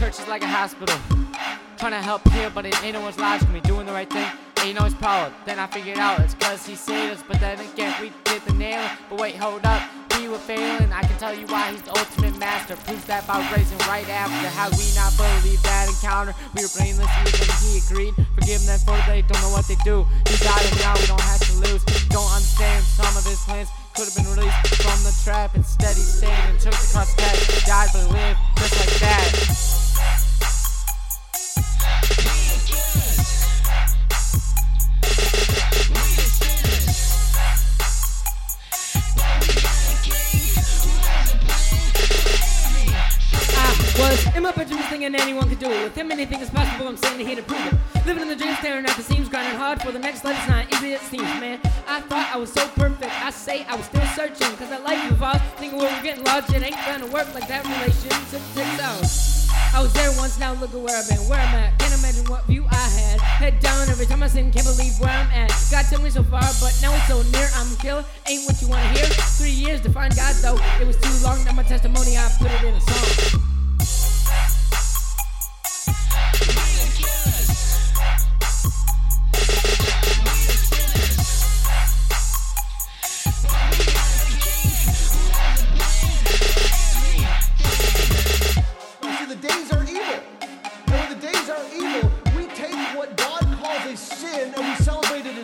church is like a hospital, trying to help heal, but it ain't no one's logical. Me doing the right thing ain't always power. Then I figured out it's cause he saved us, but then again we did the nailing. But wait, hold up, we were failing. I can tell you why he's the ultimate master. Proves that by raising right after. How we not believe that encounter? We were brainless even he agreed. Forgive them for they don't know what they do. He got it now, we don't have to lose. Don't understand some of his plans. Could have been released from the trap. Instead he stayed and took the cross test. Died but lived just like that. Was in my bedroom thinking anyone could do it. With him anything is possible, I'm standing here to prove it. Living in the dream, staring at the seams, grinding hard for the next life. It's not easy it seems, man. I thought I was so perfect, I say I was still searching. Cause I like you, evolved, thinking we were getting lost. It ain't gonna work like that relationship takes out. I was there once, now look at where I've been, where I'm at. Can't imagine what view I had. Head down every time I sing, can't believe where I'm at. God took me so far, but now it's so near. I'm a killer, ain't what you wanna hear. 3 years to find God though, it was too long. Now my testimony, I put it in a song. Sin, and we celebrate it